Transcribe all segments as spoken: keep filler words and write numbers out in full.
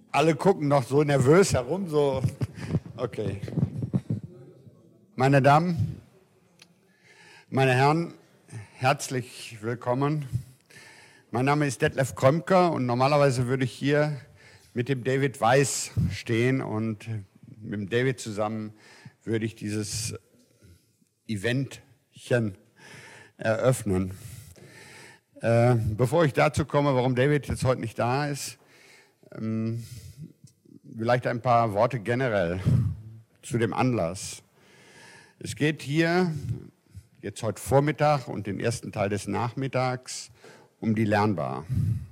Alle gucken noch so nervös herum, so, okay. Meine Damen, meine Herren, herzlich willkommen. Mein Name ist Detlef Krömker und normalerweise würde ich hier mit dem David Weiss stehen und mit dem David zusammen würde ich dieses Eventchen eröffnen. Äh, bevor ich dazu komme, warum David jetzt heute nicht da ist, ähm, vielleicht ein paar Worte generell zu dem Anlass. Es geht hier jetzt heute Vormittag und den ersten Teil des Nachmittags um die Lernbar.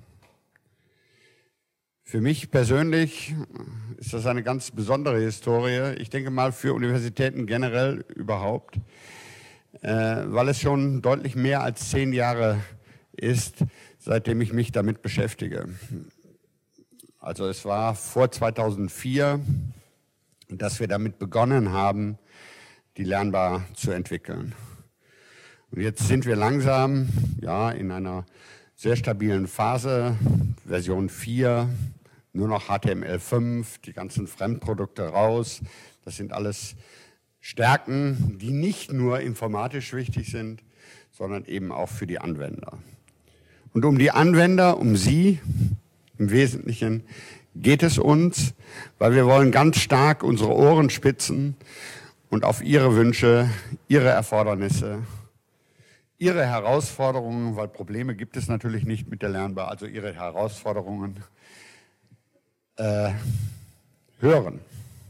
Für mich persönlich ist das eine ganz besondere Historie. Ich denke mal für Universitäten generell überhaupt, äh, weil es schon deutlich mehr als zehn Jahre ist, seitdem ich mich damit beschäftige. Also es war vor zweitausendvier, dass wir damit begonnen haben, die Lernbar zu entwickeln. Und jetzt sind wir langsam ja, in einer sehr stabilen Phase, Version vier, nur noch H T M L fünf, die ganzen Fremdprodukte raus. Das sind alles Stärken, die nicht nur informatisch wichtig sind, sondern eben auch für die Anwender. Und um die Anwender, um Sie im Wesentlichen geht es uns, weil wir wollen ganz stark unsere Ohren spitzen und auf Ihre Wünsche, Ihre Erfordernisse, Ihre Herausforderungen, weil Probleme gibt es natürlich nicht mit der Lernbar, also Ihre Herausforderungen äh, hören.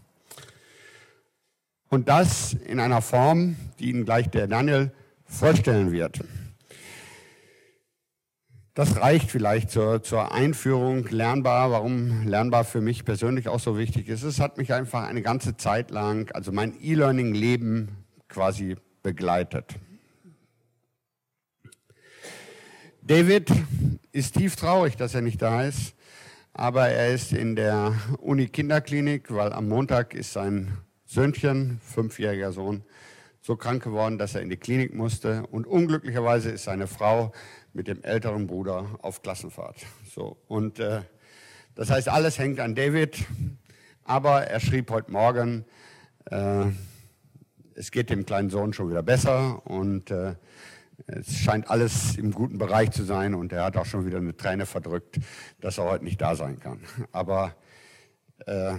Und das in einer Form, die Ihnen gleich der Daniel vorstellen wird. Das reicht vielleicht zur, zur Einführung Lernbar, warum Lernbar für mich persönlich auch so wichtig ist. Es hat mich einfach eine ganze Zeit lang, also mein E-Learning-Leben quasi begleitet. David ist tief traurig, dass er nicht da ist, aber er ist in der Uni-Kinderklinik, weil am Montag ist sein Söhnchen, fünfjähriger Sohn, so krank geworden, dass er in die Klinik musste. Und unglücklicherweise ist seine Frau mit dem älteren Bruder auf Klassenfahrt. So, und äh, das heißt, alles hängt an David, aber er schrieb heute Morgen, äh, es geht dem kleinen Sohn schon wieder besser und äh, es scheint alles im guten Bereich zu sein und er hat auch schon wieder eine Träne verdrückt, dass er heute nicht da sein kann. Aber äh,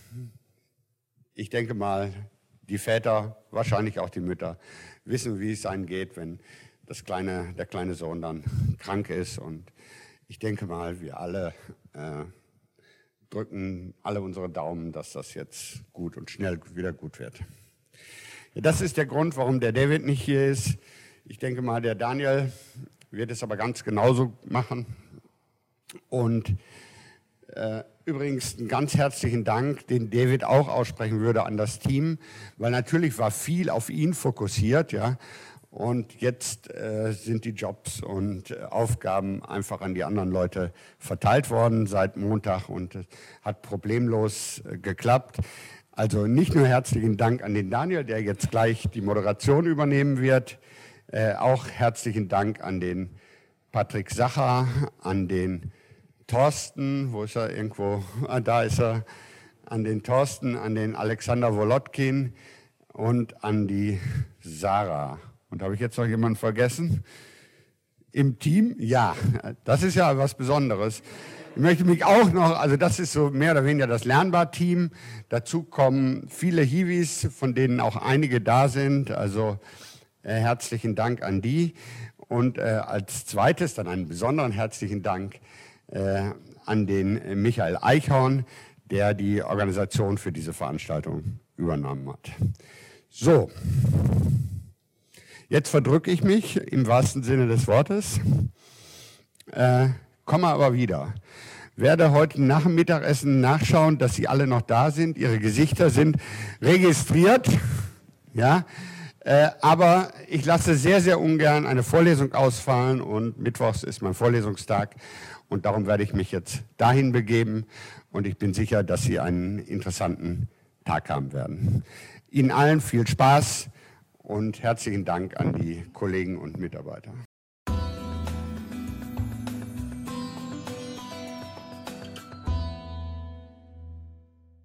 ich denke mal, die Väter, wahrscheinlich auch die Mütter, wissen, wie es einem geht, wenn das kleine, der kleine Sohn dann krank ist. Und ich denke mal, wir alle äh, drücken alle unsere Daumen, dass das jetzt gut und schnell wieder gut wird. Ja, das ist der Grund, warum der David nicht hier ist. Ich denke mal, der Daniel wird es aber ganz genauso machen. Und äh, übrigens einen ganz herzlichen Dank, den David auch aussprechen würde an das Team, weil natürlich war viel auf ihn fokussiert, ja. Und jetzt äh, sind die Jobs und äh, Aufgaben einfach an die anderen Leute verteilt worden seit Montag und es äh, hat problemlos äh, geklappt. Also nicht nur herzlichen Dank an den Daniel, der jetzt gleich die Moderation übernehmen wird, äh, auch herzlichen Dank an den Patrick Sacher, an den Thorsten, wo ist er irgendwo? Ah, da ist er, an den Thorsten, an den Alexander Wolotkin und an die Sarah. Und habe ich jetzt noch jemanden vergessen? Im Team? Ja, das ist ja was Besonderes. Ich möchte mich auch noch, also das ist so mehr oder weniger das Lernbar-Team. Dazu kommen viele Hiwis, von denen auch einige da sind. Also äh, herzlichen Dank an die. Und äh, als zweites dann einen besonderen herzlichen Dank äh, an den äh, Michael Eichhorn, der die Organisation für diese Veranstaltung übernommen hat. So. Jetzt verdrücke ich mich im wahrsten Sinne des Wortes, äh, komme aber wieder. Werde heute nach dem Mittagessen nachschauen, dass Sie alle noch da sind. Ihre Gesichter sind registriert, ja. Äh, aber ich lasse sehr, sehr ungern eine Vorlesung ausfallen und mittwochs ist mein Vorlesungstag und darum werde ich mich jetzt dahin begeben und ich bin sicher, dass Sie einen interessanten Tag haben werden. Ihnen allen viel Spaß. Und herzlichen Dank an die Kollegen und Mitarbeiter.